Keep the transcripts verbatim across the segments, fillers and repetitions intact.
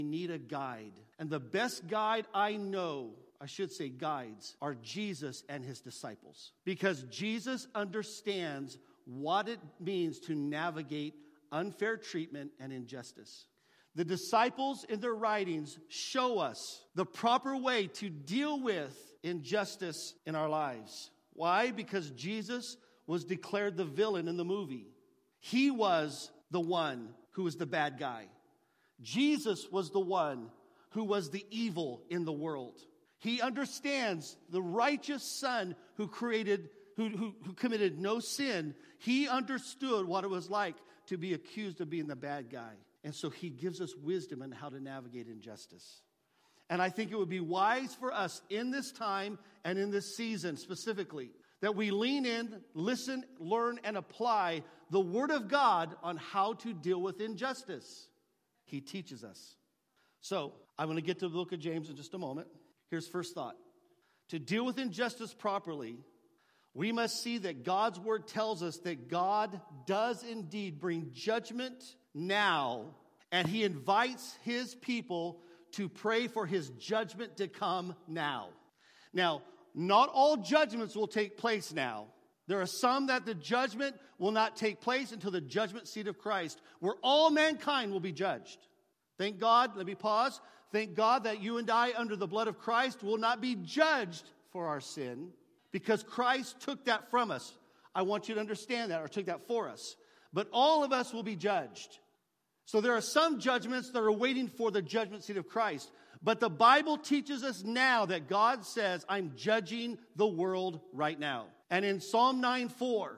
need a guide. And the best guide I know, I should say guides, are Jesus and his disciples. Because Jesus understands what it means to navigate unfair treatment and injustice. The disciples in their writings show us the proper way to deal with injustice in our lives. Why? Because Jesus was declared the villain in the movie. He was the one who was the bad guy. Jesus was the one who was the evil in the world. He understands the righteous son who created, who, who, who committed no sin. He understood what it was like to be accused of being the bad guy. And so he gives us wisdom on how to navigate injustice. And I think it would be wise for us in this time and in this season specifically that we lean in, listen, learn, and apply the Word of God on how to deal with injustice. He teaches us. So I'm going to get to the book of James in just a moment. Here's first thought. To deal with injustice properly, we must see that God's Word tells us that God does indeed bring judgment now, and he invites his people to pray for his judgment to come now. Now, not all judgments will take place now. There are some that the judgment will not take place until the judgment seat of Christ, where all mankind will be judged. Thank God, let me pause. Thank God that you and I, under the blood of Christ, will not be judged for our sin, because Christ took that from us. I want you to understand that, or took that for us. But all of us will be judged. So there are some judgments that are waiting for the judgment seat of Christ. But the Bible teaches us now that God says, I'm judging the world right now. And in Psalm nine four,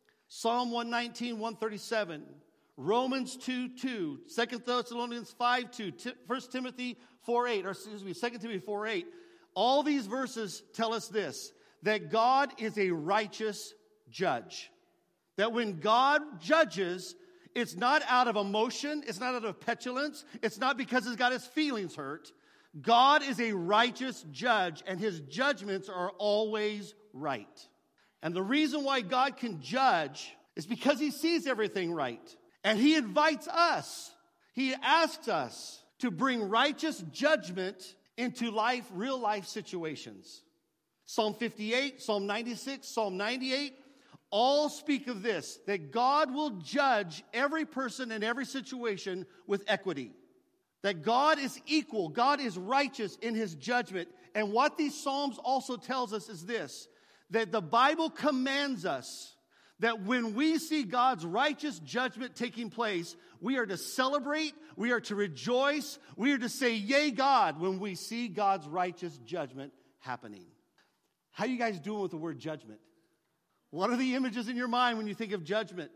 Psalm one nineteen, one thirty-seven, Romans two two, Second Thessalonians five two, First Timothy four eight, or excuse me, Second Timothy four eight, all these verses tell us this, that God is a righteous judge. That when God judges, it's not out of emotion, it's not out of petulance, it's not because he's got his feelings hurt. God is a righteous judge, and his judgments are always right. And the reason why God can judge is because he sees everything right. And he invites us, he asks us to bring righteous judgment into life, real life situations. Psalm fifty-eight, Psalm ninety-six, Psalm ninety-eight, all speak of this, that God will judge every person in every situation with equity. That God is equal, God is righteous in his judgment. And what these Psalms also tells us is this, that the Bible commands us that when we see God's righteous judgment taking place, we are to celebrate, we are to rejoice, we are to say, yay, God, when we see God's righteous judgment happening. How are you guys doing with the word judgment? What are the images in your mind when you think of judgment?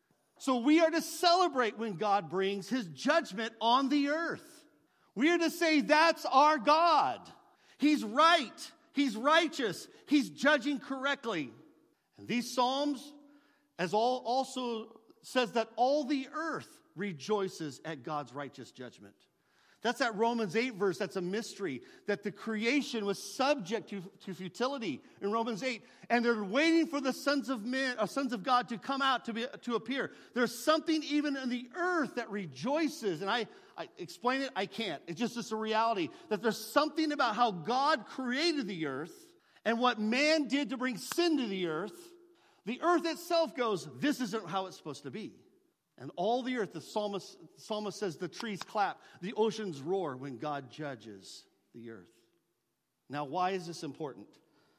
So we are to celebrate when God brings his judgment on the earth. We are to say, that's our God. He's right. He's righteous. He's judging correctly. And these Psalms, as all also says that all the earth rejoices at God's righteous judgment. That's that Romans eight verse, that's a mystery, that the creation was subject to, to futility in Romans eight, and they're waiting for the sons of men, or sons of God to come out, to be to appear. There's something even in the earth that rejoices, and I, I explain it, I can't. It's just it's a reality, that there's something about how God created the earth, and what man did to bring sin to the earth. The earth itself goes, this isn't how it's supposed to be. And all the earth, the psalmist, the psalmist says, the trees clap, the oceans roar when God judges the earth. Now, why is this important?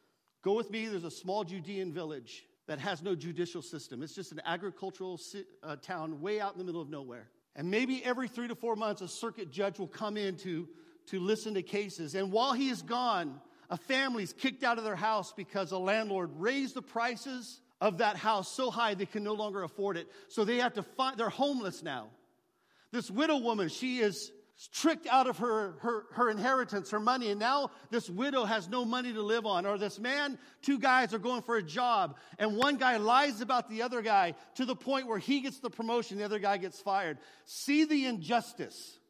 Go with me, there's a small Judean village that has no judicial system. It's just an agricultural uh, town way out in the middle of nowhere. And maybe every three to four months, a circuit judge will come in to, to listen to cases. And while he is gone, a family's kicked out of their house because a landlord raised the prices of that house so high they can no longer afford it. So they have to find, they're homeless now. This widow woman, she is tricked out of her, her, her inheritance, her money, and now this widow has no money to live on. Or this man, two guys are going for a job, and one guy lies about the other guy to the point where he gets the promotion, the other guy gets fired. See the injustice.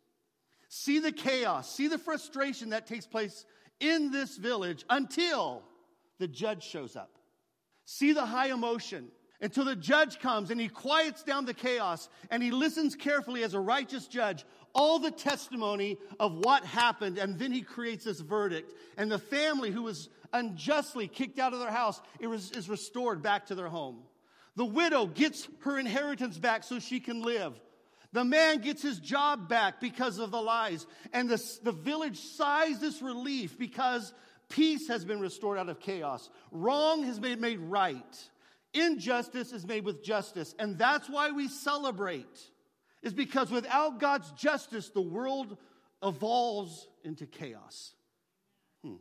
See the chaos. See the frustration that takes place in this village until the judge shows up. See the high emotion. until the judge comes and he quiets down the chaos and he listens carefully as a righteous judge, all the testimony of what happened, and then he creates this verdict. And the family who was unjustly kicked out of their house is restored back to their home. The widow gets her inheritance back so she can live. The man gets his job back because of the lies. And the, the village sighs this relief because peace has been restored out of chaos. Wrong has been made right. Injustice is made with justice. And that's why we celebrate. Is because without God's justice, the world evolves into chaos. Hmm.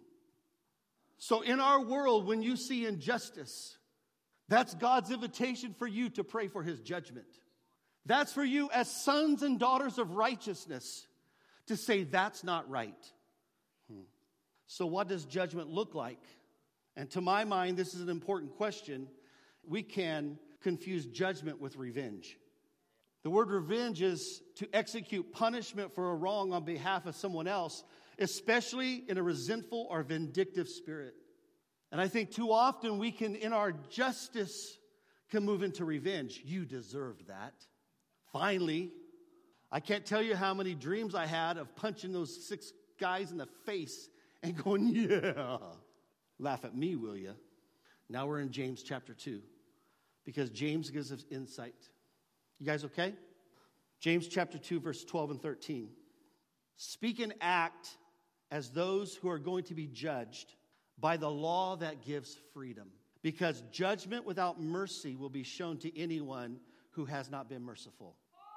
So in our world, when you see injustice, that's God's invitation for you to pray for his judgment. That's for you as sons and daughters of righteousness to say that's not right. Hmm. So what does judgment look like? And to my mind, this is an important question. We can confuse judgment with revenge. The word revenge is to execute punishment for a wrong on behalf of someone else, especially in a resentful or vindictive spirit. And I think too often we can, in our justice, can move into revenge. You deserved that. Finally, I can't tell you how many dreams I had of punching those six guys in the face and going, yeah. Laugh at me, will you? Now we're in James chapter two, because James gives us insight. You guys okay? James chapter two, verse twelve and thirteen. Speak and act as those who are going to be judged by the law that gives freedom, because judgment without mercy will be shown to anyone who has not been merciful.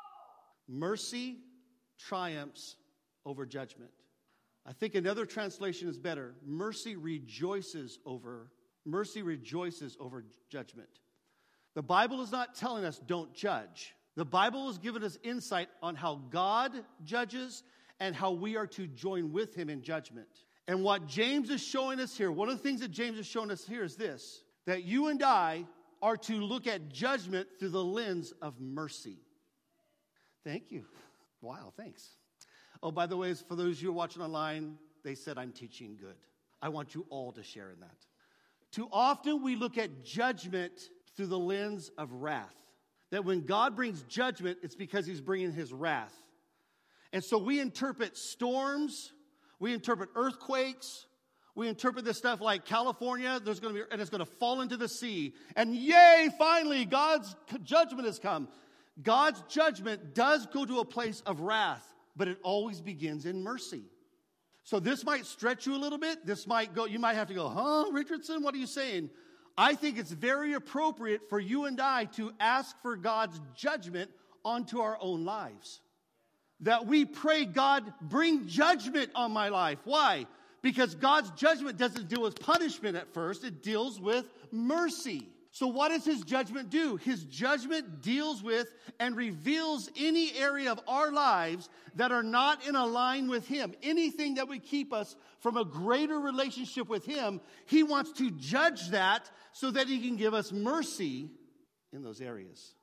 Mercy triumphs over judgment. I think another translation is better. Mercy rejoices over, mercy rejoices over judgment. The Bible is not telling us don't judge. The Bible has given us insight on how God judges and how we are to join with him in judgment. And what James is showing us here, one of the things that James is showing us here is this, that you and I are to look at judgment through the lens of mercy. Thank you. Wow, thanks. Oh, by the way, for those of you who are watching online, they said I'm teaching good. I want you all to share in that. Too often we look at judgment through the lens of wrath. That when God brings judgment, it's because he's bringing his wrath. And so we interpret storms, we interpret earthquakes, we interpret this stuff like California, there's going to be, and it's going to fall into the sea. And yay, finally, God's judgment has come. God's judgment does go to a place of wrath, but it always begins in mercy. So this might stretch you a little bit. This might go, you might have to go, huh, Richardson, what are you saying? I think it's very appropriate for you and I to ask for God's judgment onto our own lives. That we pray, God, bring judgment on my life. Why? Because God's judgment doesn't deal with punishment at first. It deals with mercy. So what does his judgment do? His judgment deals with and reveals any area of our lives that are not in a line with him. Anything that would keep us from a greater relationship with him, he wants to judge that so that he can give us mercy in those areas.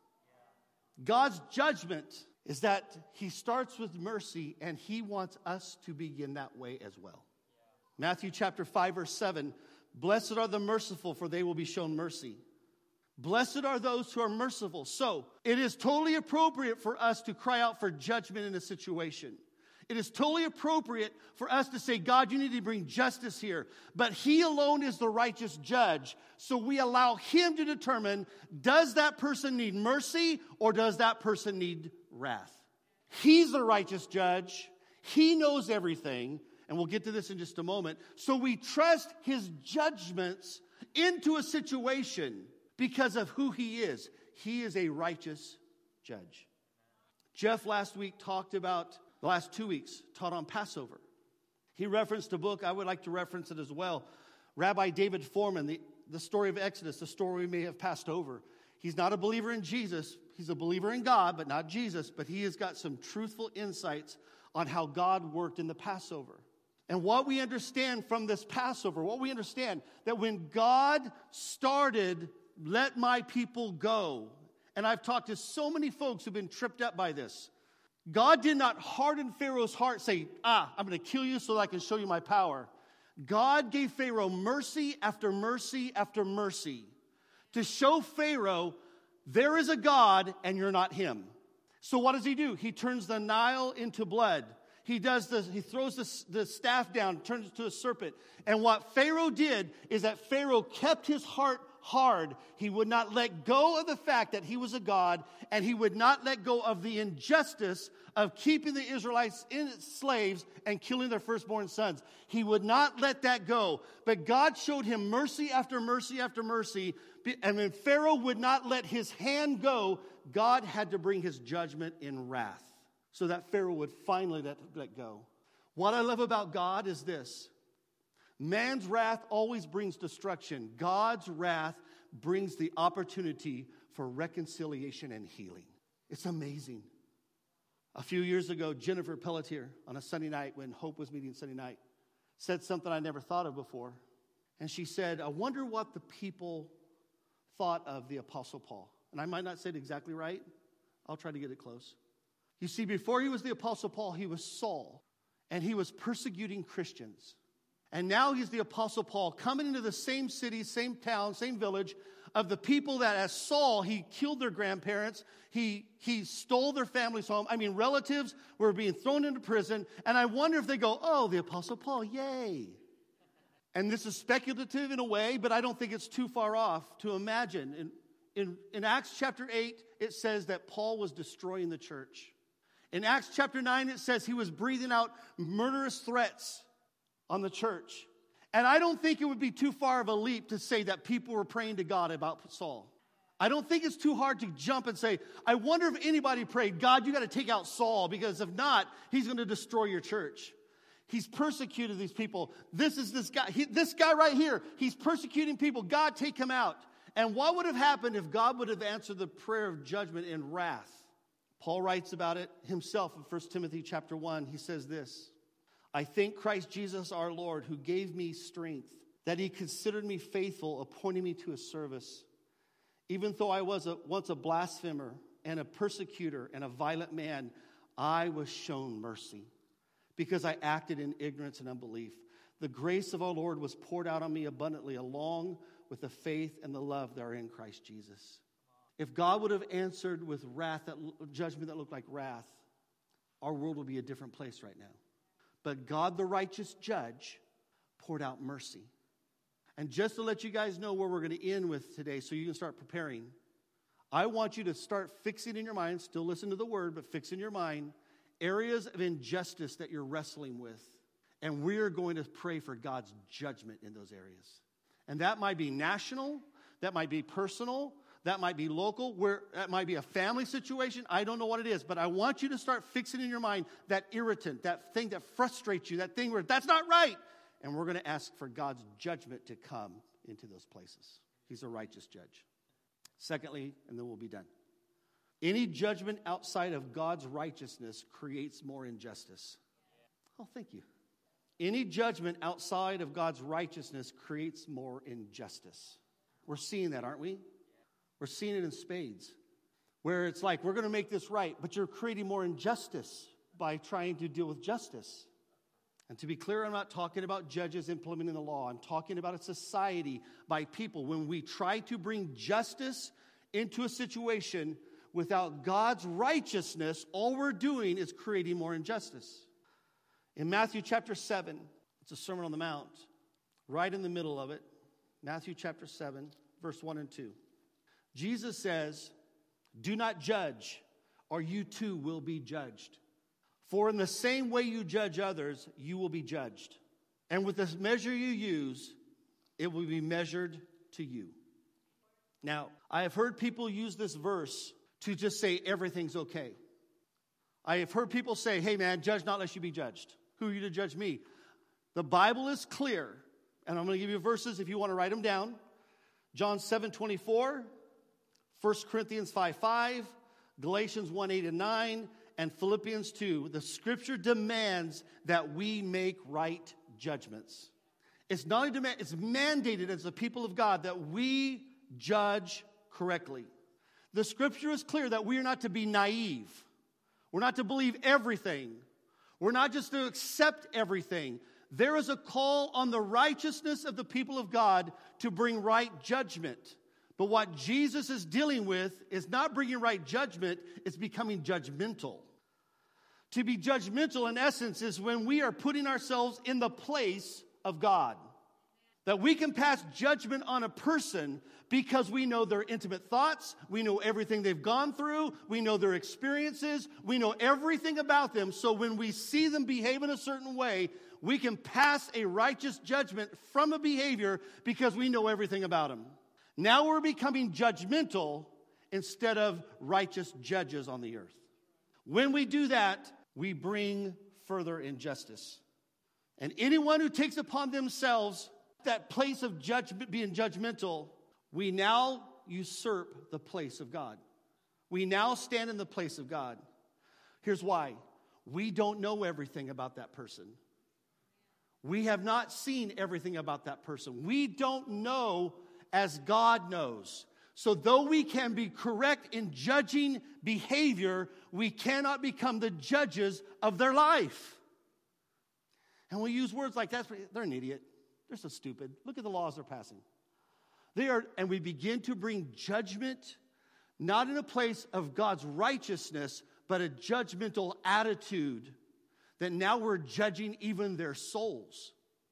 God's judgment is that he starts with mercy, and he wants us to begin that way as well. Matthew chapter five, verse seven, blessed are the merciful, for they will be shown mercy. Blessed are those who are merciful. So, it is totally appropriate for us to cry out for judgment in a situation. It is totally appropriate for us to say, God, you need to bring justice here. But he alone is the righteous judge. So we allow him to determine, does that person need mercy or does that person need wrath? He's the righteous judge. He knows everything. And we'll get to this in just a moment. So we trust his judgments into a situation because of who he is. He is a righteous judge. Jeff last week talked about, the last two weeks, taught on Passover. He referenced a book, I would like to reference it as well. Rabbi David Foreman, the, the story of Exodus, the story we may have passed over. He's not a believer in Jesus. He's a believer in God, but not Jesus. But he has got some truthful insights on how God worked in the Passover. And what we understand from this Passover, what we understand, that when God started, let my people go. And I've talked to so many folks who've been tripped up by this. God did not harden Pharaoh's heart, say, ah, I'm going to kill you so that I can show you my power. God gave Pharaoh mercy after mercy after mercy to show Pharaoh, There is a God, and you're not him. So what does he do? He turns the Nile into blood. He does this, he throws the, the staff down, turns it to a serpent. And what Pharaoh did is that Pharaoh kept his heart hard. He would not let go of the fact that he was a God, and he would not let go of the injustice of keeping the Israelites in slaves and killing their firstborn sons. He would not let that go. But God showed him mercy after mercy after mercy. And when Pharaoh would not let his hand go, God had to bring his judgment in wrath so that Pharaoh would finally let, let go. What I love about God is this. Man's wrath always brings destruction. God's wrath brings the opportunity for reconciliation and healing. It's amazing. A few years ago, Jennifer Pelletier, on a Sunday night when Hope was meeting Sunday night, said something I never thought of before. And she said, I wonder what the people thought of the Apostle Paul. And I might not say it exactly right. I'll try to get it close. You see, before he was the Apostle Paul, he was Saul. And he was persecuting Christians. And now he's the Apostle Paul, coming into the same city, same town, same village, of the people that as Saul, he killed their grandparents. He, he stole their families home. I mean, relatives were being thrown into prison. And I wonder if they go, oh, the Apostle Paul, yay. And this is speculative in a way, but I don't think it's too far off to imagine. In, in, in Acts chapter eight, it says that Paul was destroying the church. In Acts chapter nine, it says he was breathing out murderous threats on the church. And I don't think it would be too far of a leap to say that people were praying to God about Saul. I don't think it's too hard to jump and say, I wonder if anybody prayed, God, you got to take out Saul, because if not, he's going to destroy your church. He's persecuted these people. This is this guy, he, this guy right here. He's persecuting people. God, take him out. And what would have happened if God would have answered the prayer of judgment in wrath? Paul writes about it himself in First Timothy chapter one. He says this, I thank Christ Jesus our Lord, who gave me strength, that he considered me faithful, appointing me to his service. Even though I was a, once a blasphemer and a persecutor and a violent man, I was shown mercy, because I acted in ignorance and unbelief. The grace of our Lord was poured out on me abundantly, along with the faith and the love that are in Christ Jesus. If God would have answered with wrath, that judgment that looked like wrath, our world would be a different place right now. But God, the righteous judge, poured out mercy. And just to let you guys know where we're going to end with today, so you can start preparing, I want you to start fixing in your mind, still listen to the word, but fix in your mind, areas of injustice that you're wrestling with. And we're going to pray for God's judgment in those areas. And that might be national, that might be personal, that might be local, where that might be a family situation. I don't know what it is, but I want you to start fixing in your mind that irritant, that thing that frustrates you, that thing where that's not right. And we're going to ask for God's judgment to come into those places. He's a righteous judge. Secondly, and then we'll be done. Any judgment outside of God's righteousness creates more injustice. Oh, thank you. Any judgment outside of God's righteousness creates more injustice. We're seeing that, aren't we? We're seeing it in spades, where it's like, we're going to make this right, but you're creating more injustice by trying to deal with justice. And to be clear, I'm not talking about judges implementing the law. I'm talking about a society by people. When we try to bring justice into a situation without God's righteousness, all we're doing is creating more injustice. In Matthew chapter seven, it's a Sermon on the Mount, right in the middle of it, Matthew chapter seven, verse one and two. Jesus says, do not judge, or you too will be judged. For in the same way you judge others, you will be judged. And with the measure you use, it will be measured to you. Now, I have heard people use this verse to just say everything's okay. I have heard people say, hey man, judge not lest you be judged. Who are you to judge me? The Bible is clear, and I'm going to give you verses if you want to write them down. John seven twenty-four, First Corinthians five five, Galatians one eight and nine, and Philippians two. The scripture demands that we make right judgments. It's not only demand, it's mandated as the people of God that we judge correctly. The scripture is clear that we are not to be naive. We're not to believe everything. We're not just to accept everything. There is a call on the righteousness of the people of God to bring right judgment. But what Jesus is dealing with is not bringing right judgment, it's becoming judgmental. To be judgmental, in essence, is when we are putting ourselves in the place of God. That we can pass judgment on a person because we know their intimate thoughts, we know everything they've gone through, we know their experiences, we know everything about them. So when we see them behave in a certain way, we can pass a righteous judgment from a behavior because we know everything about them. Now we're becoming judgmental instead of righteous judges on the earth. When we do that, we bring further injustice. And anyone who takes upon themselves that place of judgment, being judgmental, we now usurp the place of God. We now stand in the place of God. Here's why. We don't know everything about that person. We have not seen everything about that person. We don't know as God knows. So though we can be correct in judging behavior, we cannot become the judges of their life. And we use words like that. They're an idiot. They're so stupid. Look at the laws they're passing. They are, and we begin to bring judgment, not in a place of God's righteousness, but a judgmental attitude that now we're judging even their souls.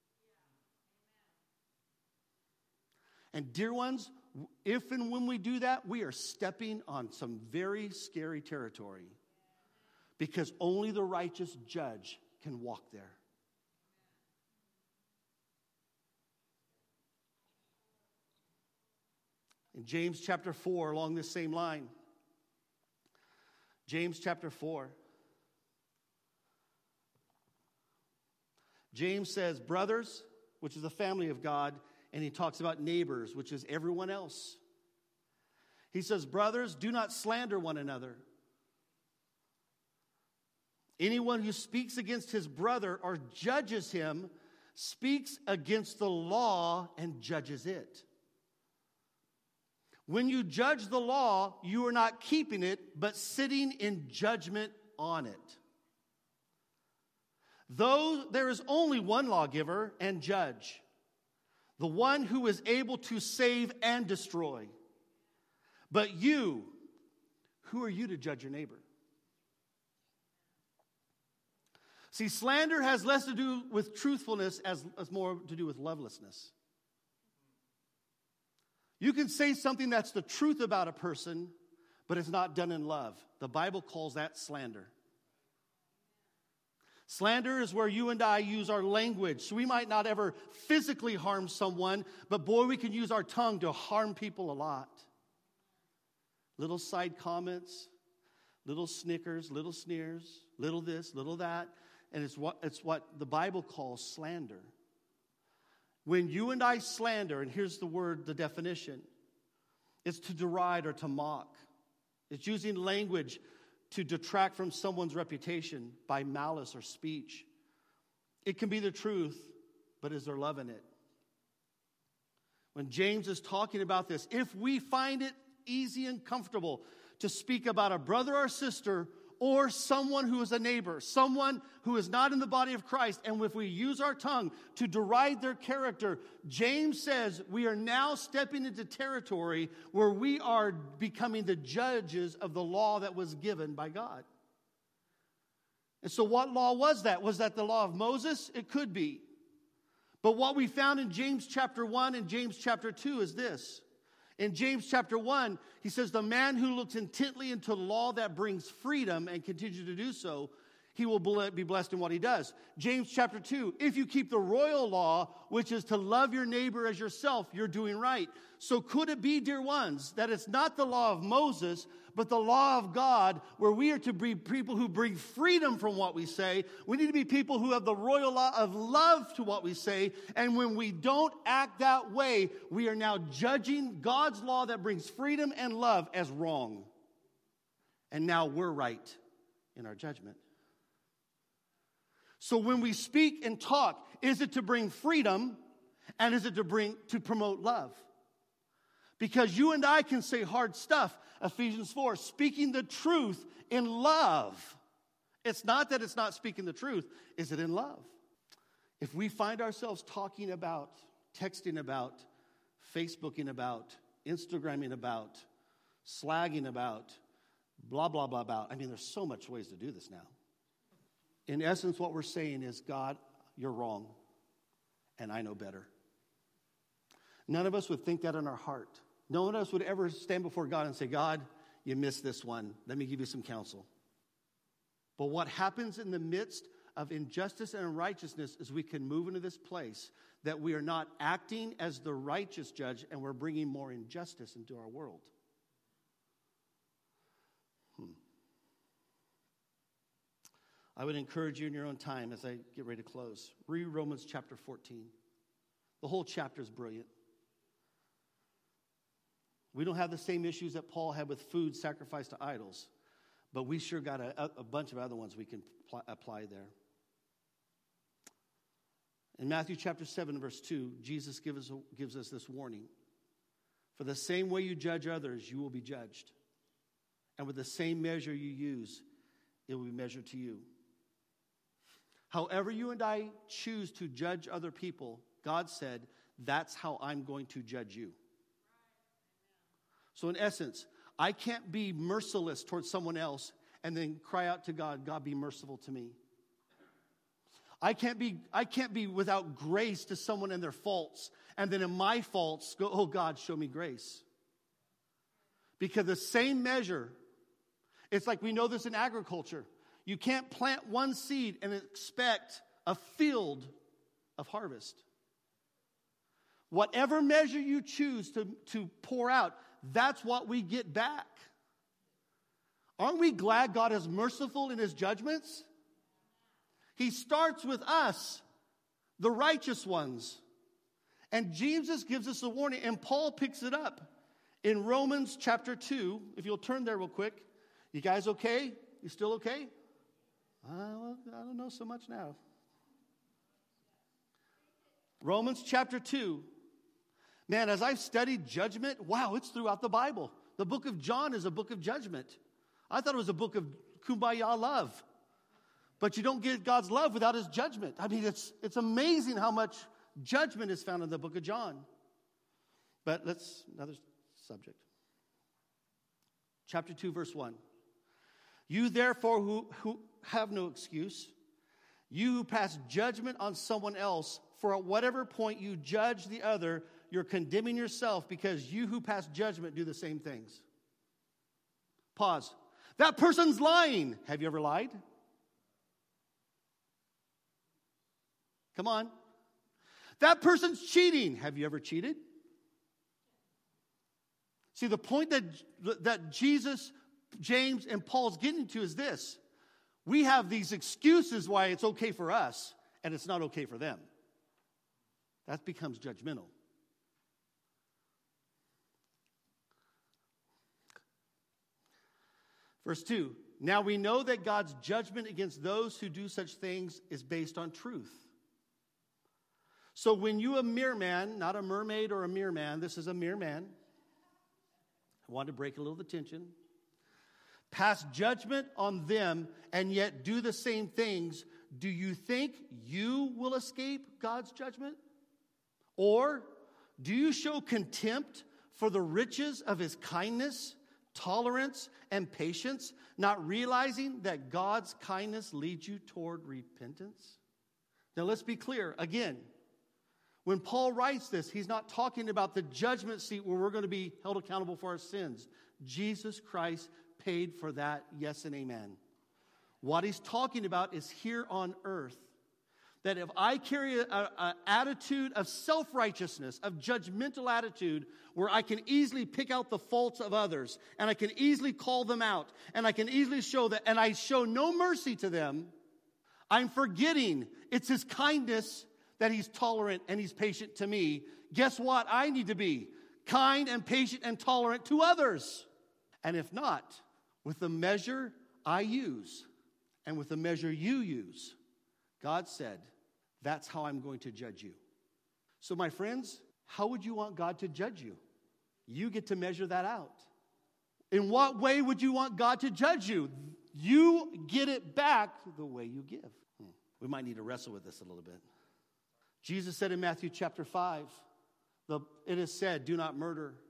And dear ones, if and when we do that, we are stepping on some very scary territory because only the righteous judge can walk there. In James chapter four, along this same line, James chapter four, James says, brothers, which is the family of God, and he talks about neighbors, which is everyone else. He says, brothers, do not slander one another. Anyone who speaks against his brother or judges him speaks against the law and judges it. When you judge the law, you are not keeping it, but sitting in judgment on it. Though there is only one lawgiver and judge, the one who is able to save and destroy. But you, who are you to judge your neighbor? See, slander has less to do with truthfulness as, as more to do with lovelessness. You can say something that's the truth about a person, but it's not done in love. The Bible calls that slander. Slander is where you and I use our language. So we might not ever physically harm someone, but boy, we can use our tongue to harm people a lot. Little side comments, little snickers, little sneers, little this, little that. And it's what, it's what the Bible calls slander. When you and I slander, and here's the word, the definition, it's to deride or to mock. It's using language to detract from someone's reputation by malice or speech. It can be the truth, but is there love in it? When James is talking about this, if we find it easy and comfortable to speak about a brother or sister or someone who is a neighbor, someone who is not in the body of Christ, and if we use our tongue to deride their character, James says we are now stepping into territory where we are becoming the judges of the law that was given by God. And so what law was that? Was that the law of Moses? It could be. But what we found in James chapter one and James chapter two is this. In James chapter one, he says, the man who looks intently into the law that brings freedom and continues to do so, he will be blessed in what he does. James chapter two, if you keep the royal law, which is to love your neighbor as yourself, you're doing right. So could it be, dear ones, that it's not the law of Moses, but the law of God, where we are to be people who bring freedom from what we say. We need to be people who have the royal law of love to what we say. And when we don't act that way, we are now judging God's law that brings freedom and love as wrong. And now we're right in our judgment. So when we speak and talk, is it to bring freedom and is it to bring to promote love? Because you and I can say hard stuff. Ephesians four, speaking the truth in love. It's not that it's not speaking the truth. Is it in love? If we find ourselves talking about, texting about, Facebooking about, Instagramming about, slagging about, blah, blah, blah, about. I mean, there's so much ways to do this now. In essence, what we're saying is, God, you're wrong, and I know better. None of us would think that in our heart. No one of us would ever stand before God and say, God, you missed this one. Let me give you some counsel. But what happens in the midst of injustice and unrighteousness is we can move into this place that we are not acting as the righteous judge, and we're bringing more injustice into our world. Hmm. I would encourage you in your own time as I get ready to close. Read Romans chapter fourteen. The whole chapter is brilliant. We don't have the same issues that Paul had with food sacrificed to idols, but we sure got a, a bunch of other ones we can pl- apply there. In Matthew chapter seven, verse two, Jesus gives us, gives us this warning. For the same way you judge others, you will be judged. And with the same measure you use, it will be measured to you. However you and I choose to judge other people, God said, that's how I'm going to judge you. So in essence, I can't be merciless towards someone else and then cry out to God, God, be merciful to me. I can't be, I can't be without grace to someone and their faults, and then in my faults go, oh God, show me grace. Because the same measure, it's like we know this in agriculture. You can't plant one seed and expect a field of harvest. Whatever measure you choose to, to pour out, that's what we get back. Aren't we glad God is merciful in his judgments? He starts with us, the righteous ones. And Jesus gives us a warning, and Paul picks it up in Romans chapter two. If you'll turn there real quick. You guys okay? You still okay? Uh, well, I don't know so much now. Romans chapter two. Man, as I've studied judgment, wow, it's throughout the Bible. The book of John is a book of judgment. I thought it was a book of kumbaya love. But you don't get God's love without his judgment. I mean, it's, it's amazing how much judgment is found in the book of John. But let's, another subject. Chapter two, verse one. You therefore who, who have no excuse, you who pass judgment on someone else, for at whatever point you judge the other, you're condemning yourself, because you who pass judgment do the same things. Pause. That person's lying. Have you ever lied? Come on. That person's cheating. Have you ever cheated? See, the point that, that Jesus, James, and Paul's getting to is this. We have these excuses why it's okay for us, and it's not okay for them. That becomes judgmental. Verse two, now we know that God's judgment against those who do such things is based on truth. So when you, a mere man, not a mermaid or a mere man, this is a mere man. I want to break a little of the tension. Pass judgment on them and yet do the same things. Do you think you will escape God's judgment? Or do you show contempt for the riches of his kindness, tolerance, and patience, not realizing that God's kindness leads you toward repentance? Now let's be clear. Again, when Paul writes this, he's not talking about the judgment seat where we're going to be held accountable for our sins. Jesus Christ paid for that, yes and amen. What he's talking about is here on earth. That if I carry an attitude of self-righteousness, of judgmental attitude, where I can easily pick out the faults of others, and I can easily call them out, and I can easily show that, and I show no mercy to them, I'm forgetting it's his kindness that he's tolerant and he's patient to me. Guess what? I need to be kind and patient and tolerant to others. And if not, with the measure I use and with the measure you use, God said, that's how I'm going to judge you. So my friends, how would you want God to judge you? You get to measure that out. In what way would you want God to judge you? You get it back the way you give. Hmm. We might need to wrestle with this a little bit. Jesus said in Matthew chapter five, the, it is said, do not murder.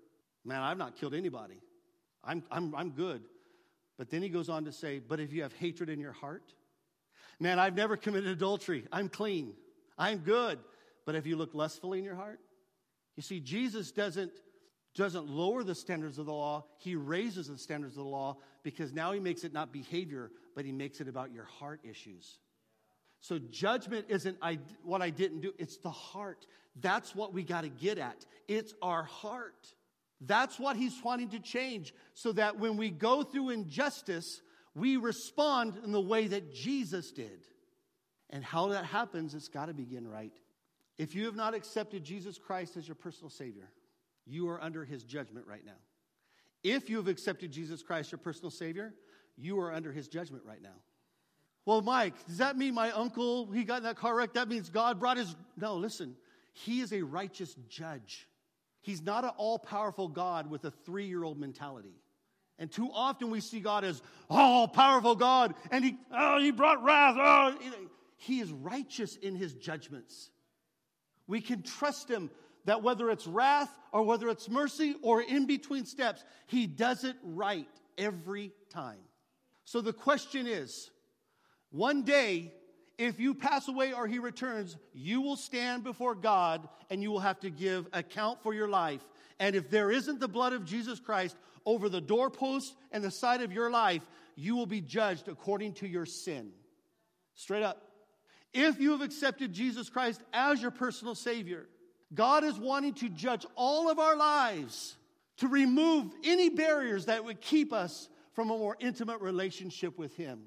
Man, I've not killed anybody. I'm, I'm, I'm good. But then he goes on to say, but if you have hatred in your heart, man, I've never committed adultery. I'm clean. I'm good. But if you look lustfully in your heart, you see, Jesus doesn't, doesn't lower the standards of the law. He raises the standards of the law because now he makes it not behavior, but he makes it about your heart issues. So judgment isn't I, what I didn't do. It's the heart. That's what we got to get at. It's our heart. That's what he's wanting to change so that when we go through injustice, we respond in the way that Jesus did. And how that happens, it's got to begin right. If you have not accepted Jesus Christ as your personal Savior, you are under his judgment right now. If you have accepted Jesus Christ, your personal Savior, you are under his judgment right now. Well, Mike, does that mean my uncle, he got in that car wreck? That means God brought his... No, listen. He is a righteous judge. He's not an all-powerful God with a three-year-old mentality. And too often we see God as all-powerful God, and he, oh, he brought wrath. Oh, he is righteous in his judgments. We can trust him that whether it's wrath or whether it's mercy or in between steps, he does it right every time. So the question is, one day, if you pass away or he returns, you will stand before God and you will have to give account for your life. And if there isn't the blood of Jesus Christ over the doorpost and the side of your life, you will be judged according to your sin. Straight up. If you have accepted Jesus Christ as your personal Savior, God is wanting to judge all of our lives to remove any barriers that would keep us from a more intimate relationship with him.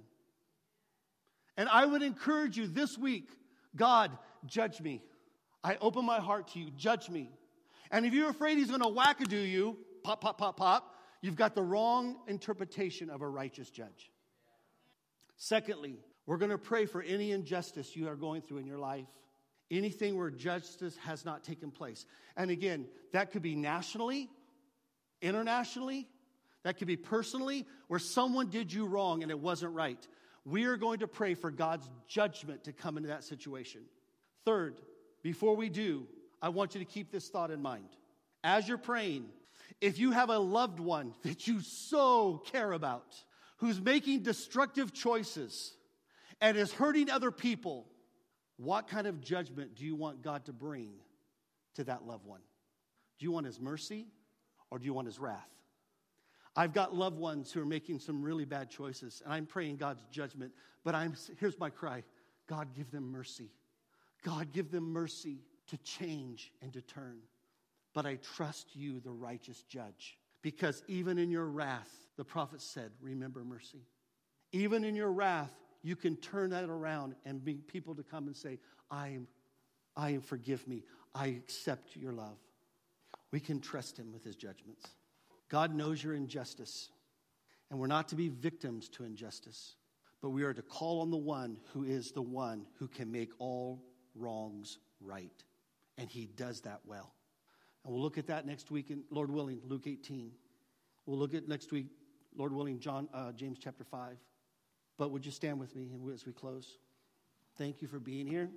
And I would encourage you this week, God, judge me. I open my heart to you. Judge me. And if you're afraid he's going to wackadoo you, pop, pop, pop, pop, you've got the wrong interpretation of a righteous judge. Secondly, we're going to pray for any injustice you are going through in your life. Anything where justice has not taken place. And again, that could be nationally, internationally, that could be personally, where someone did you wrong and it wasn't right. We are going to pray for God's judgment to come into that situation. Third, before we do, I want you to keep this thought in mind. As you're praying, if you have a loved one that you so care about, who's making destructive choices and is hurting other people, what kind of judgment do you want God to bring to that loved one? Do you want his mercy or do you want his wrath? I've got loved ones who are making some really bad choices, and I'm praying God's judgment, but I'm here's my cry. God, give them mercy. God, give them mercy to change and to turn. But I trust you, the righteous judge, because even in your wrath, the prophet said, remember mercy. Even in your wrath, you can turn that around and bring people to come and say, I am, I am, forgive me. I accept your love. We can trust him with his judgments. God knows your injustice, and we're not to be victims to injustice, but we are to call on the one who is the one who can make all wrongs right, and he does that well. And we'll look at that next week, in, Lord willing, Luke eighteen. We'll look at next week, Lord willing, John, uh, James chapter five. But would you stand with me as we close? Thank you for being here.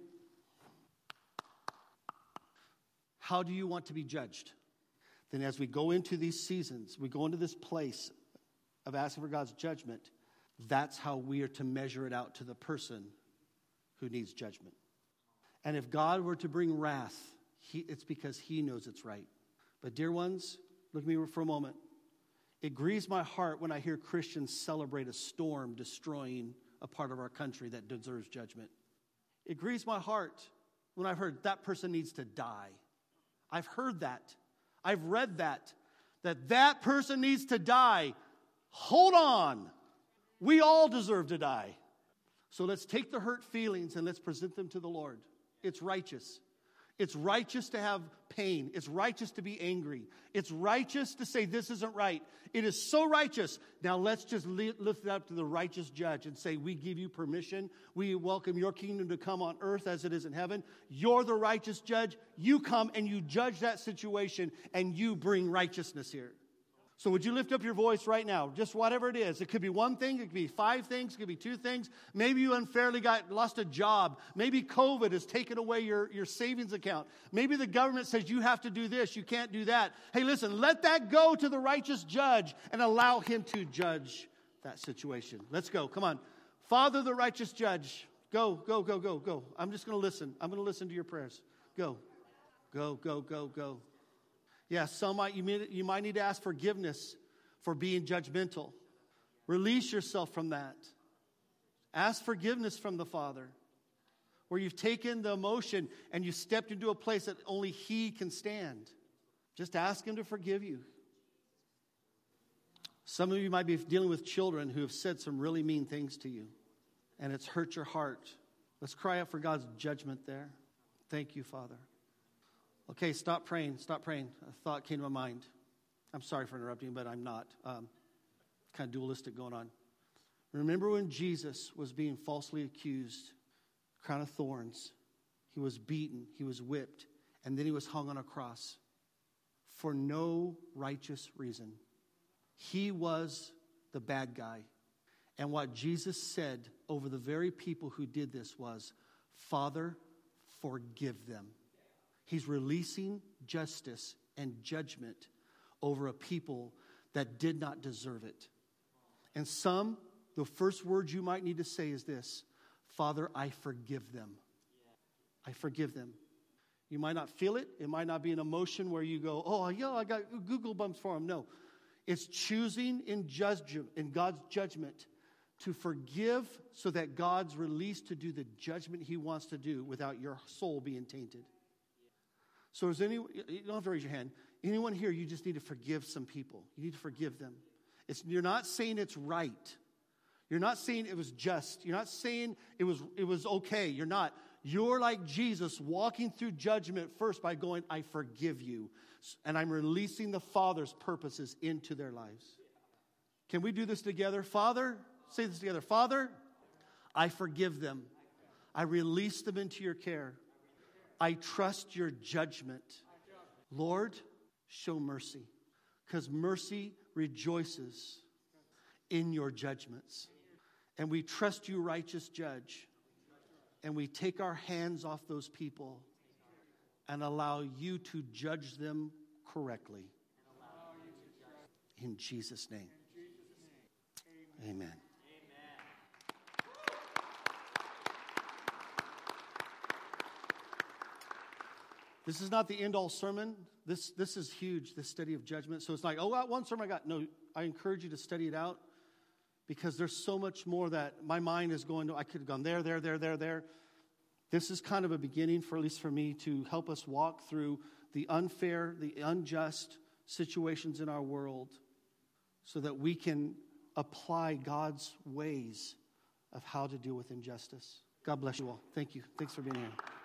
How do you want to be judged? Then as we go into these seasons, we go into this place of asking for God's judgment, that's how we are to measure it out to the person who needs judgment. And if God were to bring wrath, he, it's because he knows it's right. But dear ones, look at me for a moment. It grieves my heart when I hear Christians celebrate a storm destroying a part of our country that deserves judgment. It grieves my heart when I've heard that person needs to die. I've heard that. I've read that, that that person needs to die. Hold on. We all deserve to die. So let's take the hurt feelings and let's present them to the Lord. It's righteous. It's righteous to have pain. It's righteous to be angry. It's righteous to say this isn't right. It is so righteous. Now let's just lift it up to the righteous judge and say, we give you permission. We welcome your kingdom to come on earth as it is in heaven. You're the righteous judge. You come and you judge that situation and you bring righteousness here. So would you lift up your voice right now? Just whatever it is. It could be one thing. It could be five things. It could be two things. Maybe you unfairly got lost a job. Maybe COVID has taken away your, your savings account. Maybe the government says you have to do this. You can't do that. Hey, listen, let that go to the righteous judge and allow him to judge that situation. Let's go. Come on. Father, the righteous judge. Go, go, go, go, go. I'm just going to listen. I'm going to listen to your prayers. Go. Go, go, go, go. Yeah, some might, you, may, you might need to ask forgiveness for being judgmental. Release yourself from that. Ask forgiveness from the Father, where you've taken the emotion and you stepped into a place that only He can stand. Just ask Him to forgive you. Some of you might be dealing with children who have said some really mean things to you, and it's hurt your heart. Let's cry out for God's judgment there. Thank you, Father. Okay, stop praying. Stop praying. A thought came to my mind. I'm sorry for interrupting, but I'm not. Um, kind of dualistic going on. Remember when Jesus was being falsely accused, crown of thorns. He was beaten. He was whipped. And then he was hung on a cross for no righteous reason. He was the bad guy. And what Jesus said over the very people who did this was, Father, forgive them. He's releasing justice and judgment over a people that did not deserve it. And some, the first word you might need to say is this, Father, I forgive them. I forgive them. You might not feel it. It might not be an emotion where you go, oh, yeah, I got Google bumps for them. No. It's choosing in judgment, in God's judgment to forgive so that God's released to do the judgment He wants to do without your soul being tainted. So is any, you don't have to raise your hand. Anyone here, you just need to forgive some people. You need to forgive them. It's, you're not saying it's right. You're not saying it was just. You're not saying it was, it was okay. You're not. You're like Jesus walking through judgment first by going, I forgive you. And I'm releasing the Father's purposes into their lives. Can we do this together? Father, say this together. Father, I forgive them. I release them into your care. I trust your judgment. Lord, show mercy. Because mercy rejoices in your judgments. And we trust you, righteous judge. And we take our hands off those people and allow you to judge them correctly. In Jesus' name. Amen. This is not the end-all sermon. This, this is huge, this study of judgment. So it's like, oh, that one sermon I got. No, I encourage you to study it out because there's so much more that my mind is going to. I could have gone there, there, there, there, there. This is kind of a beginning, for at least for me, to help us walk through the unfair, the unjust situations in our world so that we can apply God's ways of how to deal with injustice. God bless you all. Thank you. Thanks for being here.